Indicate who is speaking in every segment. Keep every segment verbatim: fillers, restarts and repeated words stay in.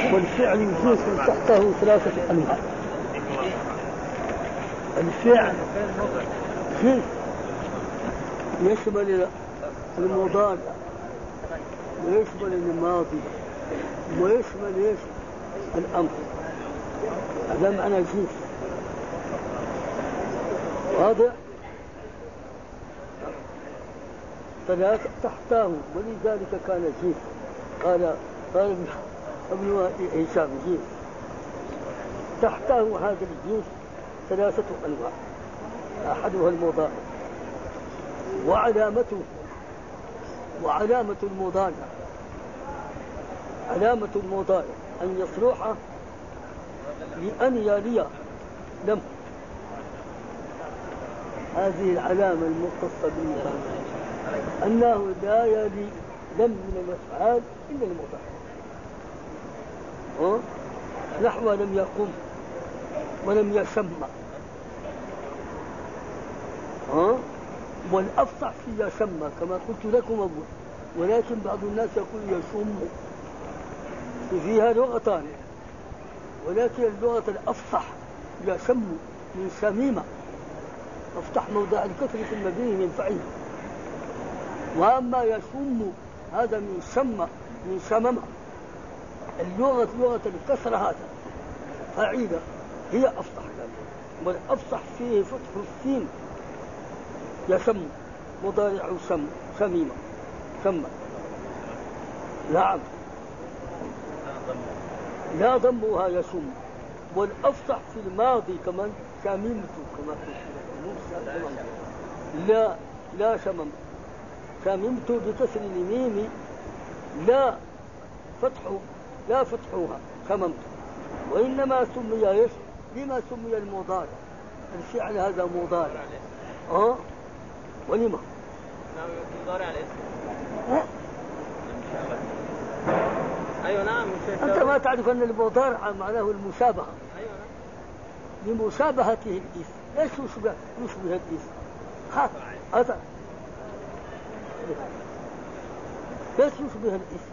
Speaker 1: والفعل يجوز تحته ثلاثة أنواع. الفعل كيف يشمل المضارع ويشمل الماضي ويشمل ايش الأمر، هذا معنى جيف. واضح؟ ثلاثة تحته، ولذلك كان جيف. قال قال ابن هشام جيف تحته هذا الجيف ثلاثة أنواع، أحدها المضارع، وعلامته وعلامة المضارع علامة المضارع أن يصلح لأن يلي لم. هذه العلامة المختصة بالمضارع أنه لا يلي لم من الأفعال إلا المضارع. أه؟ نحو لم يقم ولم يسمى. أه؟ والأفصح في يسمى كما قلت لكم أول، ولكن بعض الناس يقول يشم، فيها لغتان، ولكن اللغة الأفصح يسم من سميمة، افتح موضع الكسر في المبني من فعيل. وأما يشم هذا من سمى من سممة، اللغة لغة الكسر هذا فعيلة هي أفصح ذلك، والأفصح فيه فتح السين يسم مضارع سم سميمة سمى. نعم لا ضمها يسم. والأفصح في الماضي كمان سممت كما قلت لا لا سمم سممت بكسر الميم لا فتح لا فتحها سممت، وإنما سمي ايش؟ لما سمي المضارع؟ الفعل هذا مضارع. اه ولما؟
Speaker 2: نعم مضارع الاسم.
Speaker 1: أه؟
Speaker 2: ايوه نعم.
Speaker 1: انت ما تعرف ان المضارع معناه المشابهه.
Speaker 2: ايوه نعم.
Speaker 1: لمشابهته الاسم. ليش يشبه يشبه الاسم؟ ها هذا ليش يشبه الاسم؟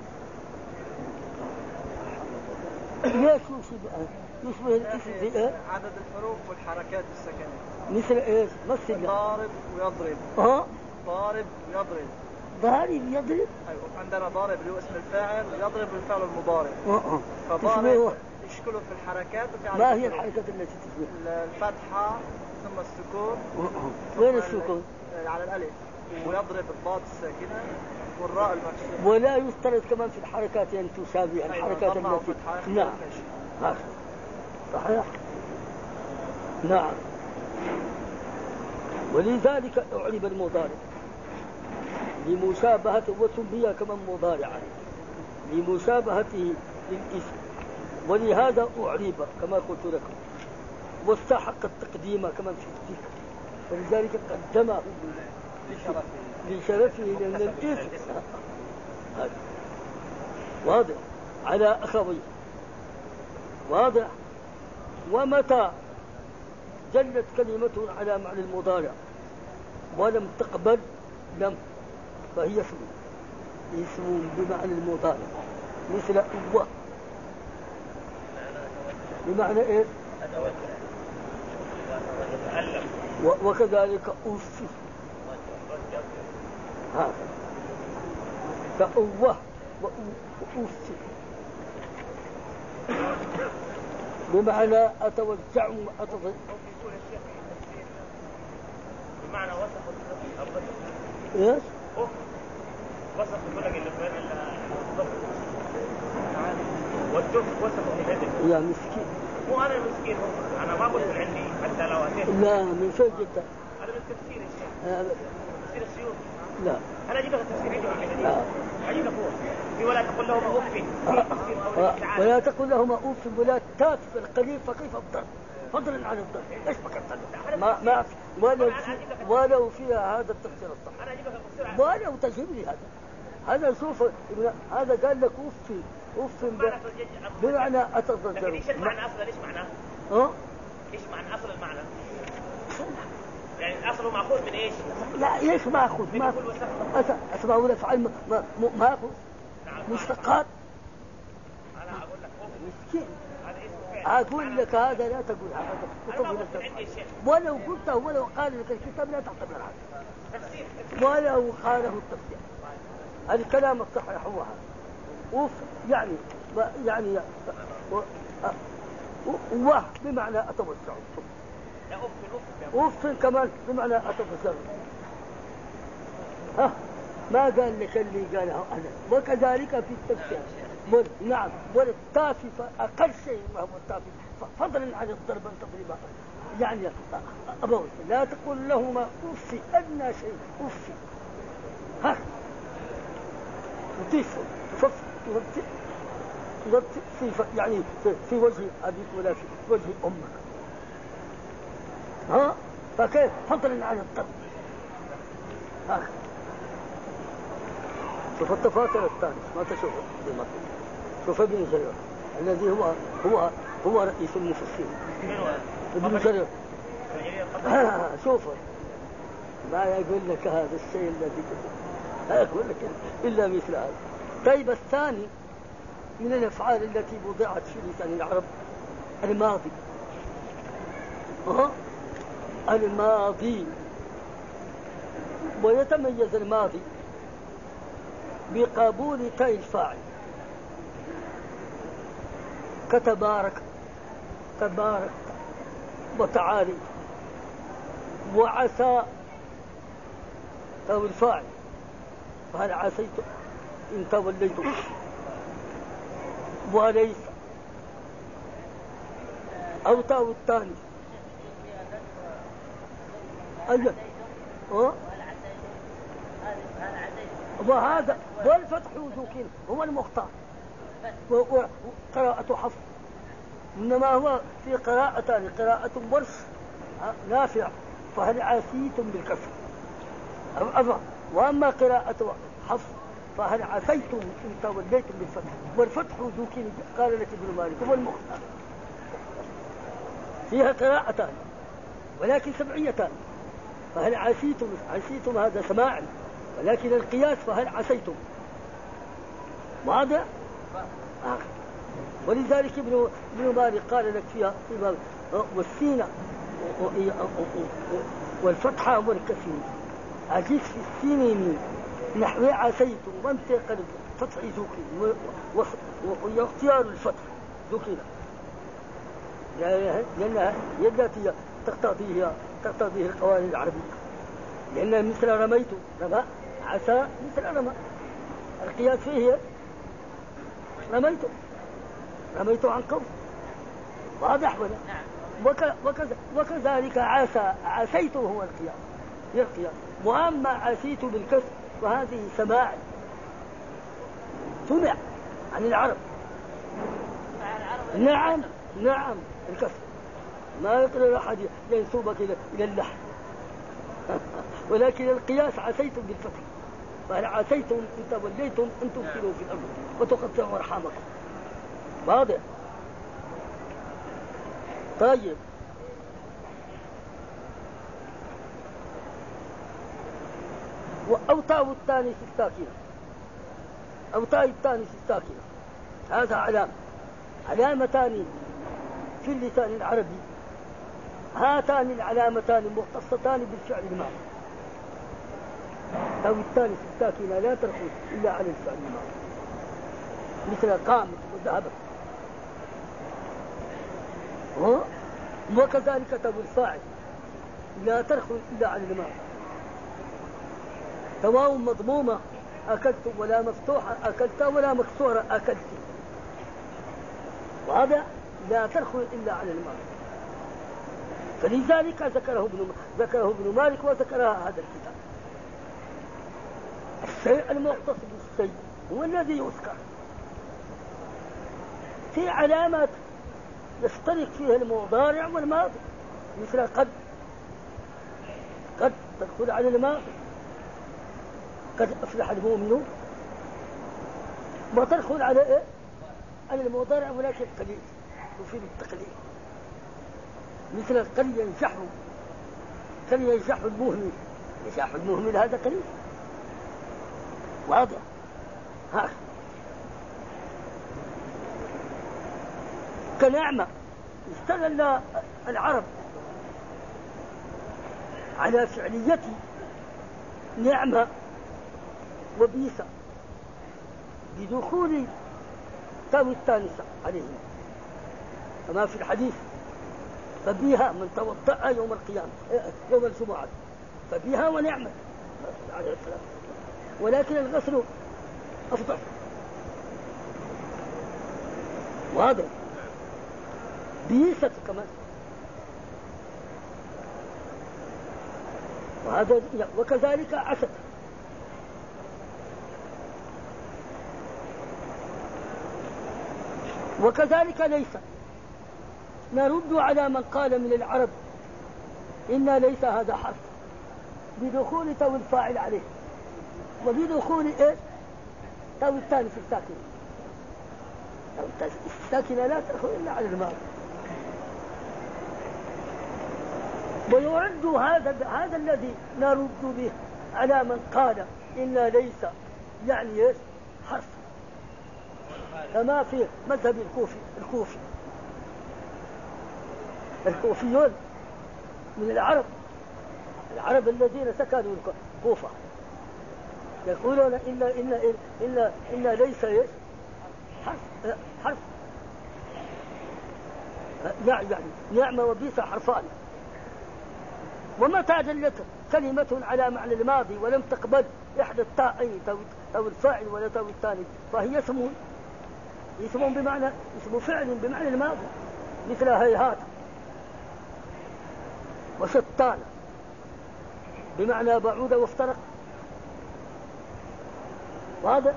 Speaker 1: ليش يشبه يشبه الاسم في ايه؟
Speaker 2: عدد الحروف والحركات السكنيه.
Speaker 1: مثل ايش؟ مثل
Speaker 2: ضارب ويضرب.
Speaker 1: اه
Speaker 2: ضارب ويضرب.
Speaker 1: ضارب يضرب.
Speaker 2: ايوه عندنا ضارب اللي هو اسم الفاعل، ويضرب الفعل المضارع.
Speaker 1: اه
Speaker 2: فضارب يشكله في الحركات. وفي
Speaker 1: ما هي الحركات التي تشبه؟
Speaker 2: الفتحه ثم السكون.
Speaker 1: وين السكون؟
Speaker 2: على الالف. ويضرب الضاد الساكنه والراء المكسوره.
Speaker 1: ولا يفترض كمان في الحركات ان تشابه الحركات
Speaker 2: أيوة
Speaker 1: التي نعم هذا صحيح. نعم. ولذلك أعرب المضارع لمشابهته، وسمي كمان مضارعا لمشابهته للاسم، ولهذا أعرب كما قلت لكم، واستحق التقديم كمان في الذكر، فلذلك قدمه لشرفه لأن الاسم هذا واضح على أخويه. واضح. ومتى جلت كلمته على معنى المضارع ولم تقبل لم، فهي اسم اسم بمعنى المضارع، مثل أوه بمعنى ايه؟ وكذلك أوف هذا فأوه وأوف بمعنى أتوجع وأتضع.
Speaker 3: بمعنى وسخ
Speaker 1: ايش؟
Speaker 3: وسخ الفرق اللي بين والدف وسخ الهدف.
Speaker 1: يا مسكين.
Speaker 3: مو انا المسكين، انا ما قلت من عندي حتى لو اتيت.
Speaker 1: لا من فين جبتها؟
Speaker 3: هذا من تفسير الشيخ. تفسير السيوطي.
Speaker 1: لا
Speaker 3: انا اجيب لك التفسير عندي ولا اجيب لك هو في ولا تقول لهم اوف.
Speaker 1: ولا تقول لهم اوف ولا تات في القليل فكيف الضر فضلا عن الضر. ايش بكرت ما ما ولو ولو فيها هذا التفسير الصح.
Speaker 3: انا اجيب لك التفسير
Speaker 1: ولو تجيب لي هذا هذا شوف هذا قال لك اوف اوف بمعنى اتضجر.
Speaker 3: ايش المعنى اصلا؟ ايش معناه؟
Speaker 1: ها
Speaker 3: ايش معنى اصل المعنى؟ يعني اصله ماخوذ من ايش؟
Speaker 1: لا ايش ماخوذ؟ ما اسمعوا الافعال ما ماخوذ مشتقات.
Speaker 3: انا اقول لك
Speaker 1: مسكين.
Speaker 3: هذا اسمه فعل.
Speaker 1: أقول لك هذا لا تقول هذا
Speaker 3: أنا ما قلت عندي شيء.
Speaker 1: ولو قلته ولو قال لك الكتاب لا تعتبر هذا
Speaker 3: تفسير.
Speaker 1: ولو قاله التفسير. الكلام الصحيح هو هذا. وف يعني يعني و و بمعنى أتوسع.
Speaker 3: لا أف أف.
Speaker 1: أف كمان بمعنى أتوسع. ها ما قال لك اللي قاله أنا. وكذلك في التفسير. نعم والتافي فأقل شيء ما هو التافي فضلا عن الضرب تضريبا يعني أبوي لا تقول لهما أف أدنى شيء أف ها وتيف في يعني في, في وجه أبيك ولا في وجه أمك ها فكيف فضلا عن الضرب ها شوف التفاصيل الثانية ما تشوفه بالمطلوب. شوف ابن جرير الذي هو هو هو رئيس المفسرين ابن جرير شوف ما يقول لك هذا الشيء الذي لا يقول لك إلا مثل هذا. طيب الثاني من الأفعال التي وضعت في لسان العرب الماضي أه؟ الماضي ويتميز الماضي بقبول تاء الفاعل كتبارك تبارك وتعالي وعسى تاء الفاعل فهل عسيتم إن توليتم وليس أو تاء الثاني أجل أه؟ وهذا والفتح وذوكين هو المختار وقراءة حفظ إنما هو في قراءتان قراءة ورش نافع فهل عسيتم بالكسر أو وأما قراءة حفظ فهل عسيتم إن توليتم بالفتح والفتح وذوكين قال لك ابن مالك هو المختار فيها قراءتان ولكن سبعيتان فهل عسيتم عسيتم هذا سماع ولكن القياس فهل عسيتم واضح آه. ولذلك ابن ابن مالك قال لك فيها والسين والفتحة والكسر أجيس في السين نحو عسيتم وانتقل فتح ذوكي واختيار الفتح ذوكينا لأنها التي تقتضيه تقتضيه القوانين العربية لأن مثل رميت رمى عسى مثل رمى القياس فيه رميت رميت عن قوس واضح ولا وك وكذا وكذلك عسى عسيت هو القياس هي القياس وأما عسيت بالكسر وهذه سماع سمع عن العرب نعم نعم الكسر ما يقدر أحد ينسوبك إلى اللحن ولكن القياس عسيتم بالفتح فهل عسيتم إن توليتم أن تفسدوا في الأرض وتقطعوا أرحامكم واضح طيب أو تاء الثاني في الساكنة أو تاء الثاني في الساكنة هذا علامة علامتان في اللسان العربي هاتان العلامتان مختصتان بالفعل الماضي تاء الثاني في الساكنة لا ترخص إلا على الفعل الماضي مثل قامت وذهبت وكذلك تاء الفاعل لا ترخص إلا على الماضي تواو مضمومة أكلت ولا مفتوحة أكلت ولا مكسورة أكلت وهذا لا ترخص إلا على الماضي فلذلك ذكره ابن ذكره ابن مالك وذكرها هذا الكتاب الشيء المختص بالشيء هو الذي يذكر في علامات يشترك فيها المضارع والماضي مثل قد قد تدخل على الماضي قد أفلح المؤمنون وتدخل على إيه؟ على المضارع ولكن قليل يفيد التقليل مثل قد ينجح قد ينجح المهمل ينجح المهمل هذا قليل واضح ها كنعمة استغل العرب على فعلية نعمة وبيسة بدخول تاوي التانسة عليهم، كما في الحديث فبيها من توضأ يوم القيامة يوم الجمعة فبيها ونعمة عليه السلام، ولكن الغسل أفضل. وهذا بيسة كمان، وهذا وكذلك عسد. وكذلك ليس نرد على من قال من العرب إن ليس هذا حرف بدخول تو الفاعل عليه وبدخول إيه تو الثاني في الساكنة. تو الساكنة لا تدخل إلا على الماء. ويرد هذا هذا الذي نرد به على من قال إن ليس يعني إيش حرف، كما في مذهب الكوفي الكوفي الكوفيون من العرب العرب الذين سكنوا الكوفة يقولون إن إن إن إن ليس إيش حرف حرف يعني نعمة وبيس حرفان. ومتى دلت كلمة على معنى الماضي ولم تقبل إحدى التاءين أو الفاعل ولا تو الثاني فهي اسم اسم بمعنى اسم فعل بمعنى الماضي، مثل هيهات وشتان بمعنى بعود وافترق. وهذا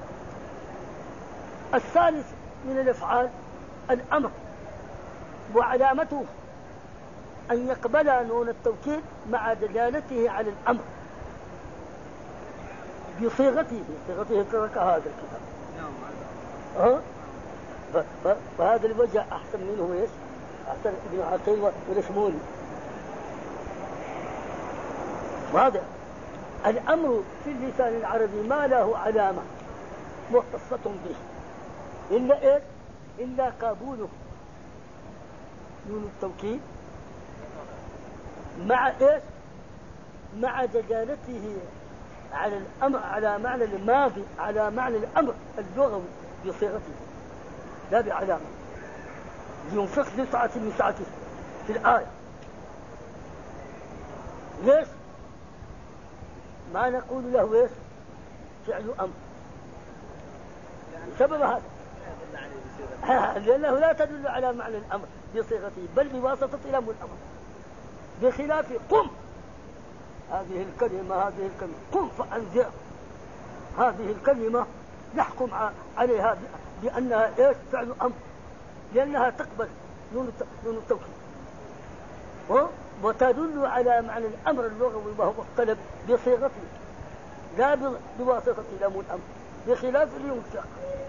Speaker 1: الثالث من الأفعال الأمر، وعلامته أن يقبل نون التوكيد مع دلالته على الأمر بصيغته بصيغته كهذا الكتاب. أه؟ فهذا الوجه أحسن منه إيش؟ أحسن ابن عقيل والشمولي. وهذا الأمر في اللسان العربي ما له علامة مختصة به إلا إيش؟ إلا قابوله نون التوكيد مع إيش؟ مع دلالته على الأمر على معنى الماضي على معنى الأمر اللغوي بصيغته لا بعلامة. ينفق ذو ساعة من ساعته في الآية. ليش؟ ما نقول له إيش؟ فعل أمر سبب هذا لأنه لا تدل على معنى الأمر بصيغته بل بواسطة لام الأمر، بخلاف قم هذه الكلمة هذه الكلمة قم فأنذر هذه الكلمة يحكم عليها بأنها إيش؟ فعل أمر، لأنها تقبل نون التوكيد وتدل على معنى الأمر اللغوي وهو الطلب بصيغته لا بواسطة لام الأمر، بخلاف لينفق.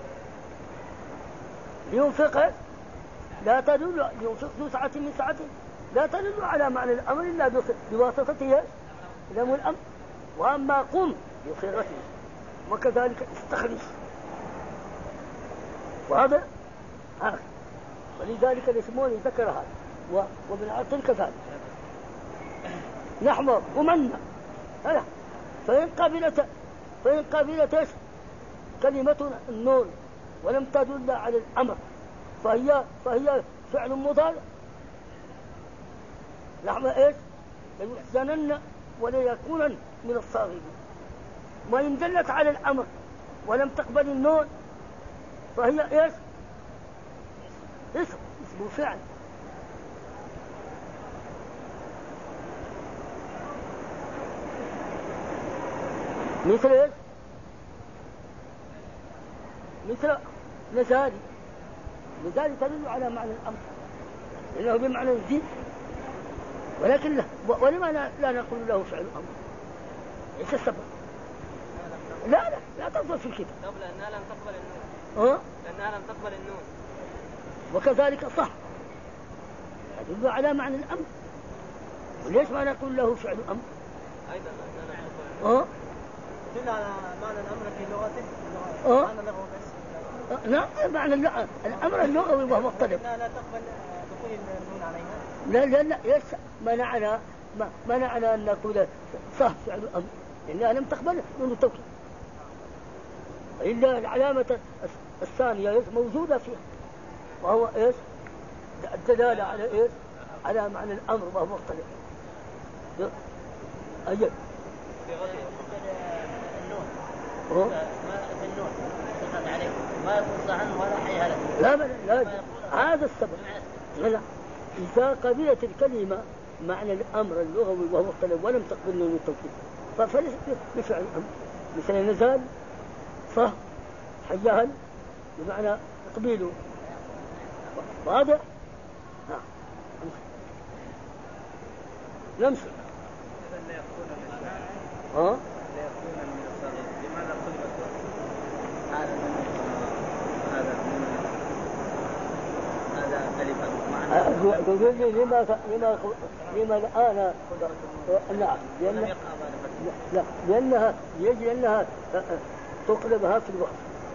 Speaker 1: لينفق لا تدل لينفق ذو سعة من سعته لا تدل على معنى الأمر إلا بواسطته لام الأمر. وأما قم بصيغته وكذلك استخرج. وهذا هذا ولذلك الاسموني ذكر هذا وابن عطل كذلك نحو ومن هلا فإن قبلت فإن قبلت كلمة النون ولم تدل على الأمر فهي فهي فعل مضارع نحو ايش؟ ليحزنن وليكونن من الصاغرين. وإن دلت على الأمر ولم تقبل النون فهي ايش؟ اسم اسم فعل. مثل ايش؟ مثل نزالي. نزالي تدل على معنى الأمر لأنه بمعنى الزيد، ولكن لا ولما لا نقول له فعل أمر؟ ايش السبب؟ لا لا لا تنظر في الكتاب
Speaker 2: لأنها لم تقبل النون.
Speaker 1: أه؟
Speaker 2: لأنها لم تقبل النون.
Speaker 1: وكذلك صح تدل على معنى الأمر، وليش ما نقول له فعل أمر؟
Speaker 2: أيضا لأنها لم تقبل النون.
Speaker 1: أه؟
Speaker 2: تدل على معنى الأمر في لغته.
Speaker 1: أه؟
Speaker 2: معنى لغة بس.
Speaker 1: نعم معنى الأمر اللغوي وهو الطلب.
Speaker 3: لا لا تقبل دخول النون عليها.
Speaker 1: لا لا لا يس منعنا منعنا أن نقول صح فعل الأمر لأنها لم تقبل نون التوكيد. إلا العلامة الثانية موجودة فيها وهو إيش الدلالة على إيش على معنى الأمر وهو الطلب. أجل
Speaker 3: النون ما النون تقعد عليه ما يكون صحن ولا حيها لك.
Speaker 1: لا لا لا هذا السبب. لا إذا قبلت الكلمة معنى الأمر اللغوي وهو الطلب ولم تقبل نون التوكيد فليس بفعل الأمر. مثل نزال صح حيال بمعنى تقبيله واضح. نعم نمشي. ها تقول لي لما لما لما الآن نعم لأن لا لأنها يجب أنها تقلبها في الوقت.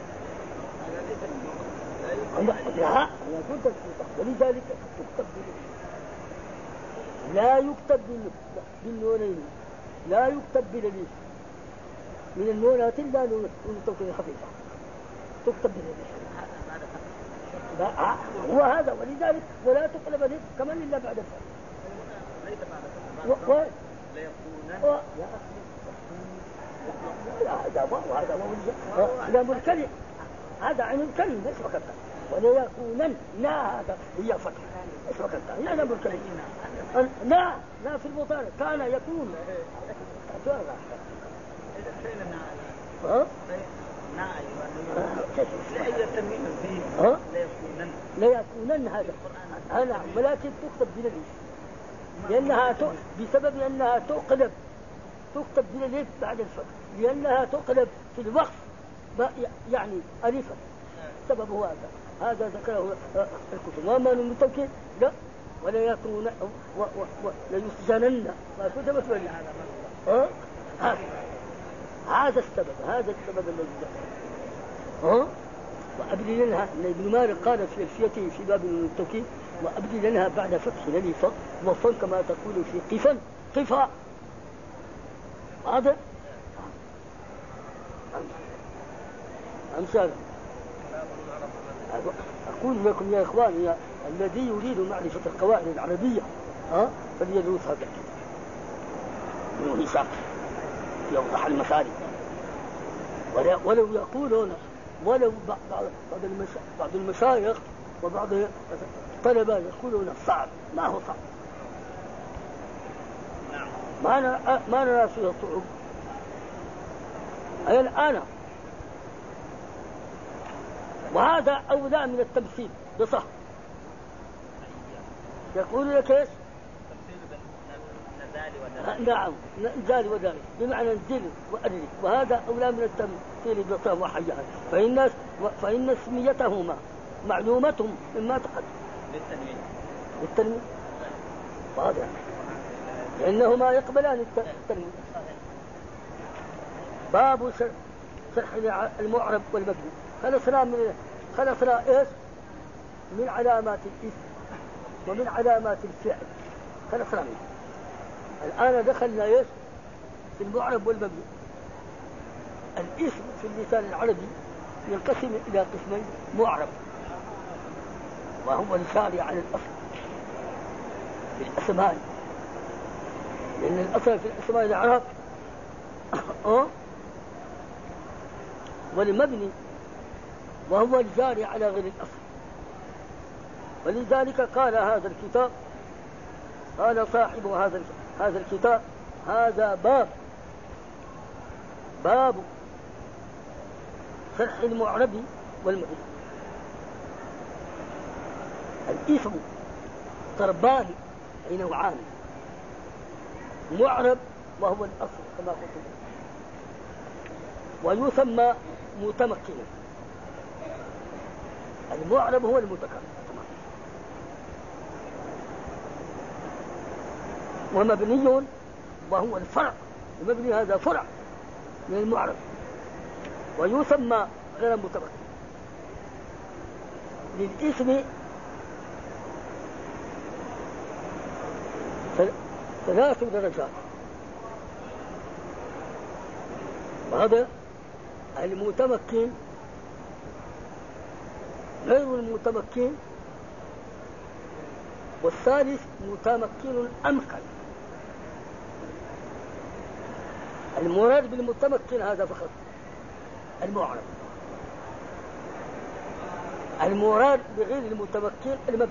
Speaker 1: لا أنا قلت ولذلك تكتب لا يكتب بالنونين لا يكتب بالالف من النونات إلا نون التوكيد الخفيفة تكتب بالالف. هو هذا ولذلك ولا تقلب الالف كمان إلا بعد الفعل. ليس بعد الفعل. لا يكون لا هذا ما هذا ما هذا الكلمة هذا عين الكلمة ليس فقط ولا يكونن لا هذا هي فتح ليس فقط لا لا الكلمة لا لا في المضارع كان يكون ها لا يكونن هذا أنا ولكن تكتب بالالف لأنها بسبب أنها تقلب تكتب بالالف بعد الفتح لأنها تقلب في الوقت يعني ألفا سببه هذا هذا ذكره الكتب. وما نون التوكيد لا ولا يكون ولا يسجنن ما كتبت بالي ها هذا السبب هذا السبب الذي ذكره ها وأبدي لنا أن ابن مالك قال في ألفيته في باب نون التوكيد وأبدي لنا بعد فتح الألف وفا كما تقول في قفا قفا هذا أمثال. أقول لكم يا إخواني الذي يريد معرفة القواعد العربية ها فليدرس هذا الكتاب ابن هشام يوضح المسالك ولو يقولون ولو بعض بعض المشايخ وبعض الطلبة يقولون صعب ما هو صعب ما أنا ما نرى فيه الصعوبة. أي الآن وهذا أولى من التمثيل بصح يقول لك ايش نعم نزال وذلك بمعنى نزل وأدرك وهذا أولى من التمثيل بصح وحيان فإن فإن اسميتهما معلومتهم مما تقدم بالتنوين بالتنوين واضح لأنهما يقبلان التنوين. باب شرح المعرب والمبني خلصنا من خلصنا ايش من علامات الاسم ومن علامات الفعل خلصنا منه. الآن دخلنا ايش في المعرب والمبني. الاسم في اللسان العربي ينقسم إلى قسمين معرب وهو الشارع على الأصل في الأسماء لأن الأصل في الأسماء العرب والمبني وهو الجاري على غير الأصل. ولذلك قال هذا الكتاب قال صاحب هذا هذا الكتاب هذا باب باب شرح المعرب والمبني. الاسم ضربان أي نوعان معرب وهو الأصل كما قلت ويسمى متمكنا. المعرب هو المتكلم ومبني وهو الفرع المبني هذا فرع من المعرب ويسمى غير متمكن للاسم ثلاث درجات. وهذا المتمكن غير المتمكن، والثالث متمكن أمكن. المراد بالمتمكن هذا فقط المعرب، المراد بغير المتمكن المبني.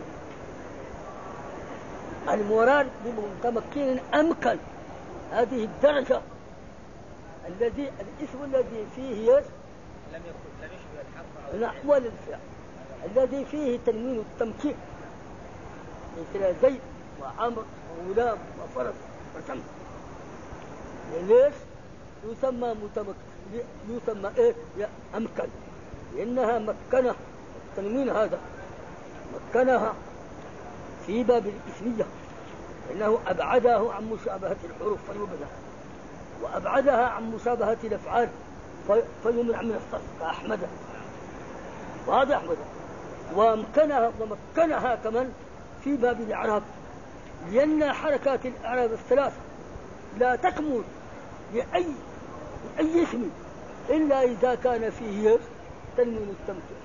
Speaker 1: المراد بمتمكن أمكن هذه الدرجة الذي الاسم الذي فيه لم
Speaker 3: يكن لم يشبه الحرف
Speaker 1: نحو الفعل الذي فيه تنوين التمكين، مثل زيد وعمر وغلام وفرس وشمس. ليش يسمى متمكن؟ يسمى ايه؟ أمكن، لأنها مكنه التنوين هذا مكنها في باب الاسمية، لأنه أبعده عن مشابهة الحروف فيبنى، وأبعدها عن مشابهة الأفعال فيمنع من الصرف كأحمد. وهذا أحمد. ومكنها ومكنها كمان في باب الإعراب، لأن حركات الإعراب الثلاثة لا تكمل لأي أي اسم إلا إذا كان فيه تنوين التمكين.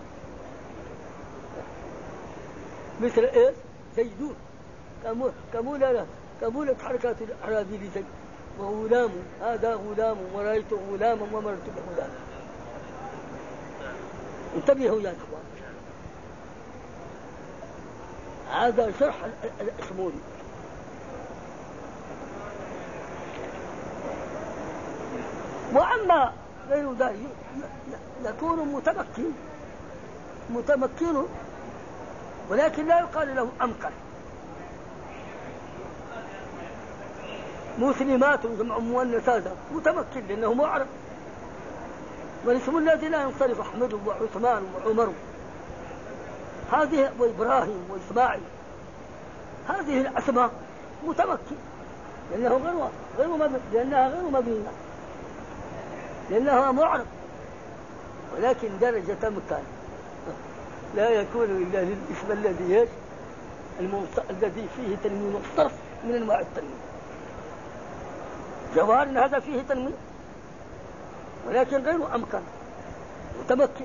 Speaker 1: مثل إيه؟ زيدون كمولة كمولة حركات الإعراب لزيد. وغلام هذا غلام، ورأيت غلاما ومرت بغلام. انتبهوا يا إخوان، هذا شرح الأسموني. وأما غير ذلك يكون متمكن متمكن ولكن لا يقال له أمكن. مسلمات جمع مؤنث هذا متمكن لأنه معرب، والاسم الذي لا ينصرف أحمد وعثمان وعمر هذه وإبراهيم وإسماعيل، هذه الأسماء متمكن لأنه غير غير مبني، لأنها غير مبنية، لأنها معرب. ولكن درجة مكان لا يكون إلا للاسم الذي الذي فيه تنوين الصرف من أنواع التنوين. جوار هذا فيه تنوين ولكن غير أمكن متمكن،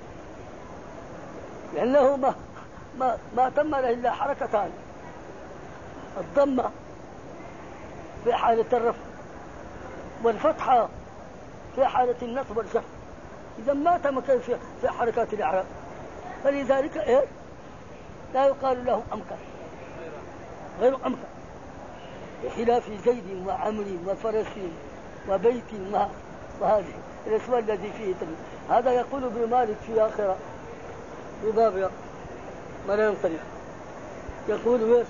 Speaker 1: لأنه ما ما ما تم له إلا حركتان، الضمة في حالة الرفع والفتحة في حالة النصب والجر. إذا ما تمكن في في حركات الإعراب، فلذلك إيه لا يقال له أمكن، غير أمكن، بخلاف زيد وعمر وفرس وبيت وهذه الاسم الذي فيه تنوين. هذا يقول ابن مالك في آخرة بباب ما لا ينصرف، يقول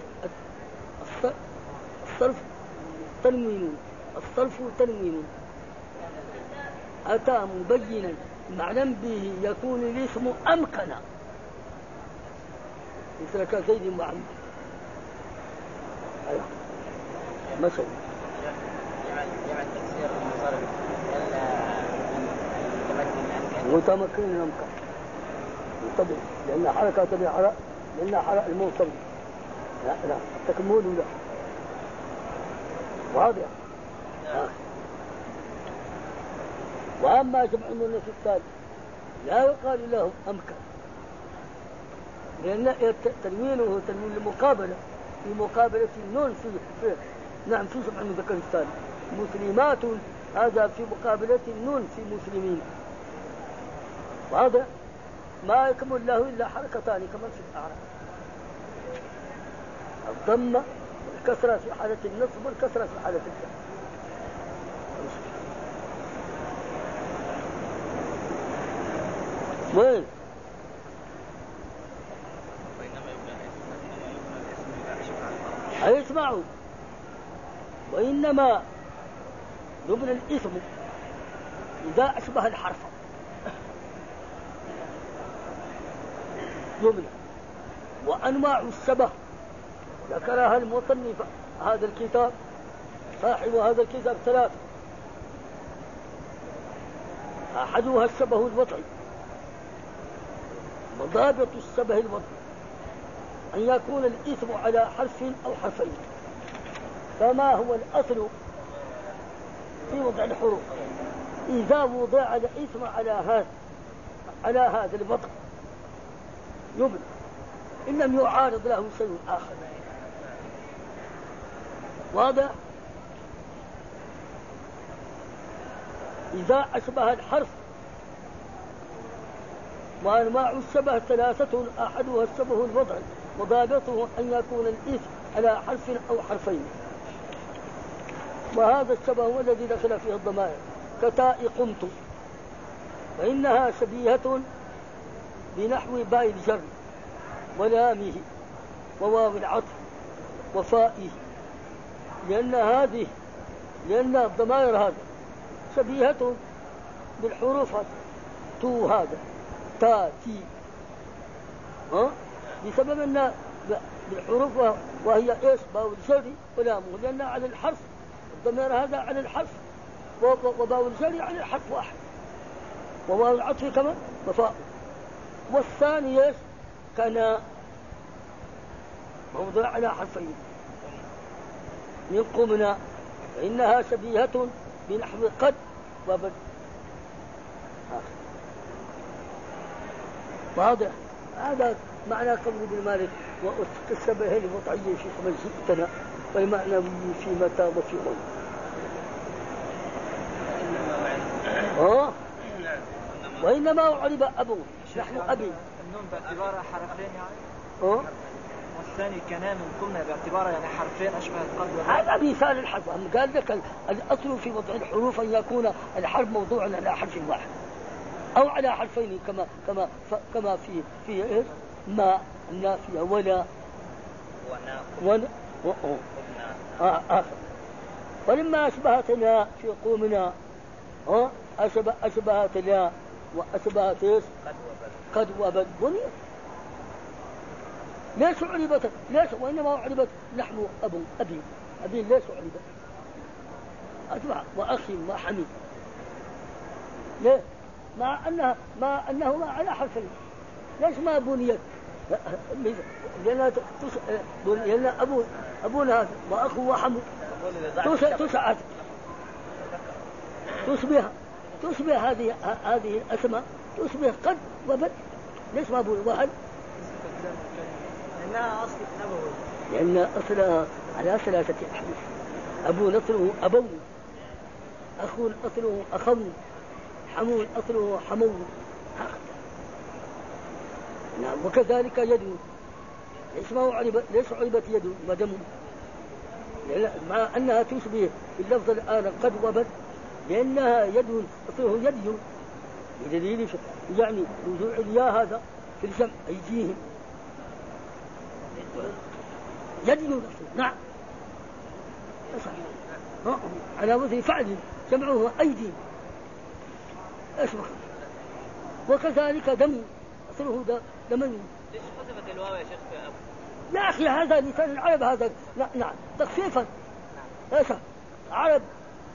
Speaker 1: الصرف تنوين، الصرف تنوين أتى مبينا معلم به يكون الاسم أمكن، مثل كزيد وعمر. أيوه مثلا
Speaker 3: جمع التكسير المصرف
Speaker 1: متمكن أمكن انتبه، لأن حركة الإعراب لأن حركة الموصل لا لا تكمل لا واضح. آه. وأما جمع المؤنث الثالث لا يقال له أمكن، لأن تنوينه تنوين المقابلة في مقابلة النون في, في نعم في جمع المذكر الثالث. مسلمات هذا في مقابلة النون في مسلمين، وهذا ما يكمل له إلا حركتان كما في الأعراب، الضمة والكسرة في حالة النصب والكسرة في حالة الجر. وين؟ اسمعوا، وإنما يبنى الاسم إذا أشبه الحرف يبنى. وأنواع الشبه ذكرها المصنف هذا الكتاب صاحب هذا الكتاب ثلاثة. أحدها الشبه الوضعي، وضابط الشبه الوضعي أن يكون الاسم على حرف أو حرفين، فما هو الأصل في وضع الحروف؟ إذا وضع الاسم على هذا على هذا الوضع يبنى إن لم يعارض له شيء آخر. واضح؟ إذا أشبه الحرف، وأنواع الشبه ثلاثة أحدها الشبه الوضعي وضابطه أن يكون الاسم على حرف أو حرفين، وهذا الشبه هو الذي دخل فيه الضمائر كتاء قمت، فإنها شبيهة بنحو باء الجر ولامه وواو العطف وفائه، لأن هذه لأن الضمائر هذا شبيهة بالحروف تو هذا تا تي، ها بسبب أن بالحروف وهي إيش باء الجر ولامه، لأنها على الحرف، الضمير هذا على الحرف، وباء الجر على الحرف واحد، وواو العطف كمان وفاء. والثاني إيش كان موضوع على حرفين من قمنا، فإنها شبيهة بنحو قد وبد. واضح؟ هذا معنى قول ابن مالك والشبه الوضعي في خمس جئتنا والمعنوي في متى وفي غير. اه وإنما عرب أبو نحن أبي.
Speaker 2: النون باعتبارها حرفين يعني؟
Speaker 1: اه
Speaker 2: والثاني كلام من قمنا باعتبارها يعني حرفين أشبه القلب.
Speaker 1: هذا مثال الحرف، قال لك الأصل في وضع الحروف أن يكون الحرف موضوعا على حرف واحد أو على حرفين كما كما كما في في إيه ما النافية ولا ونا آه آخر. ولما أشبهتنا في قومنا ها أشبه أشبهت لا وأشبهت إيش قد وبد بنيت. ليش عربت؟ ليش؟ وإنما عربت نحن أبو أبي أبي ليش عربت؟ أتبع وأخي وحميد. ليه؟ مع أنها ما أنه ما على حرفين، ليش ما بنيت؟ لأن لأن أبو أبونا هذا وأخو وحمود تسعد تشبه تشبه هذه هذه الأسماء تشبه قد وبد. ليش ما بني واحد؟
Speaker 3: لأنها أصل أبوي،
Speaker 1: لأن أصلها على ثلاثة أحرف. أبو أصله أبو، أخو أصله أخو، حمو أصله حمو. نعم. وكذلك يد، ليش ما عربت ليش عربت يد ودم؟ مع أنها تشبه اللفظ الآن قد وبد، لأنها يد أصله يد بدليل يعني رجوع الياء هذا في الجمع أيديهم يد. نعم على وزن فعل جمعه أيدي. أشبه. وكذلك دم أصله دم.
Speaker 3: ليش حذفت الواو يا شيخ في أبو؟
Speaker 1: يا أخي هذا لسان العرب هذا. نعم تخفيفا. ليس عرب.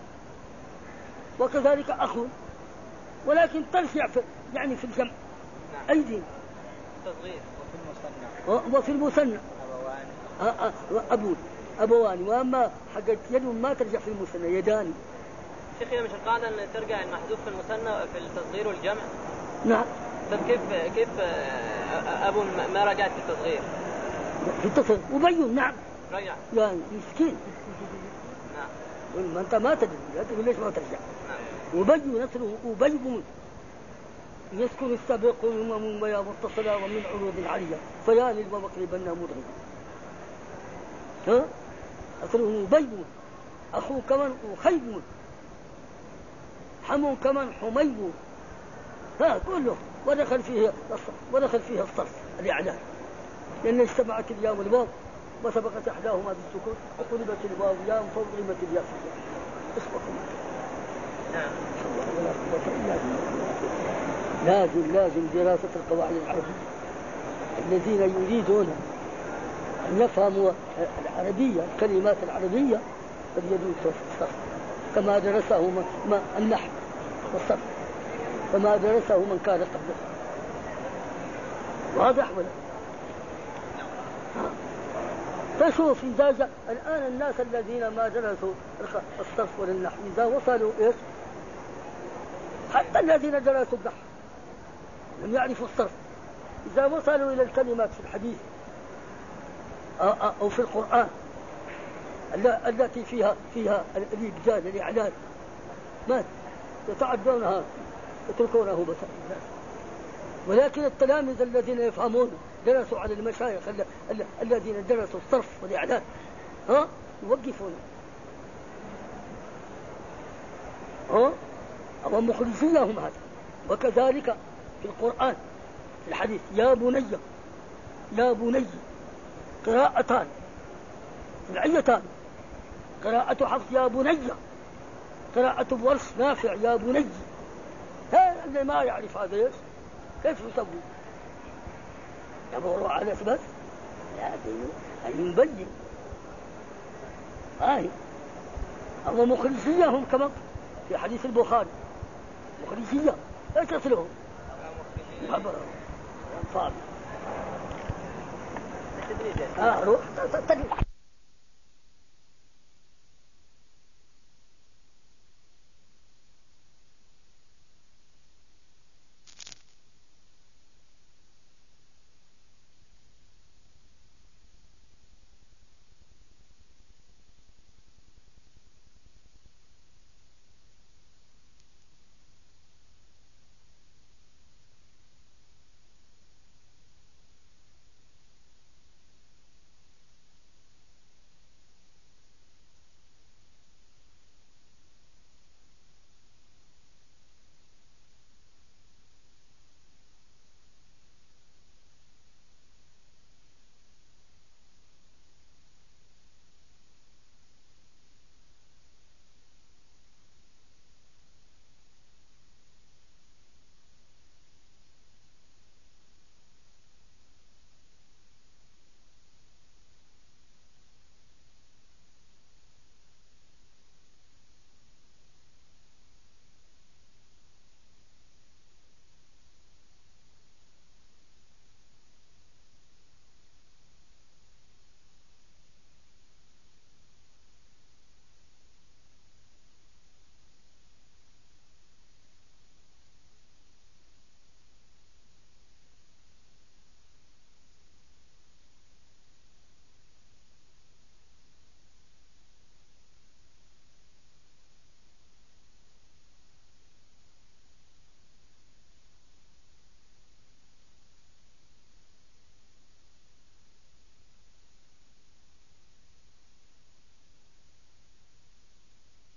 Speaker 1: وكذلك أخو، ولكن ترجع في يعني في الجمع أيدي.
Speaker 3: تصغير وفي المثنى.
Speaker 1: وفي المثنى أبوان. أبو أبوان. وأما حقت يد ما ترجع في المثنى يدان.
Speaker 3: شيخي مش القاعدة أن ترجع المحذوف في المثنى في التصغير والجمع؟
Speaker 1: نعم.
Speaker 3: طب كيف كيف أبو ما رجعت في التصغير؟
Speaker 1: في التصغير وبين. نعم
Speaker 3: رجع.
Speaker 1: يعني مسكين.
Speaker 3: نعم.
Speaker 1: ما أنت ما تدري لا تقول ليش ما ترجع. نعم. وبين نصره وبيبون يسكن السابق من بياض التصلا ومن عروض العليا فيا للوقر بنا مدعي. ها نصره بيبون. أخوه كمان وخيبون. حمو كمان حميبون. ها كله ودخل فيه ودخل فيه الصرف الإعلان، لأن اجتمعت الياء والواو وسبقت إحداهما بالسكون وقلبت الواو ياء فضربت الياء في السكون. اسمكم.
Speaker 3: نعم.
Speaker 1: لازم لازم دراسة القواعد العربية. الذين يريدون أن يفهموا العربية الكلمات العربية فليدرسوا الصرف كما درسه من النحو والصرف كما درسه من كان قبله. واضح ولا؟ فشوف إذا جاء الآن الناس الذين ما درسوا الصرف ولا النحو إذا وصلوا إيش؟ حتى الذين درسوا النحو لم يعرفوا الصرف، إذا وصلوا إلى الكلمات في الحديث أو في القرآن التي فيها فيها الإبدال الإعلان ما يتعدونها يتركونه بس. ولكن التلاميذ الذين يفهمون درسوا على المشايخ الذين درسوا الصرف والإعلان ها يوقفون ها أو مخلصيهم هذا. وكذلك في القرآن في الحديث يا بني يا بني قراءتان سمعيتان، قراءة حفص يا بني، قراءة ورش نافع يا بني. هذا اللي ما يعرف هذا ايش كيف يسوي؟ يمر على بس يعني يبين هاي. أما مخلصيهم كما في حديث البخاري مخلصية ايش أصلهم؟ محبرة صعب. اه روح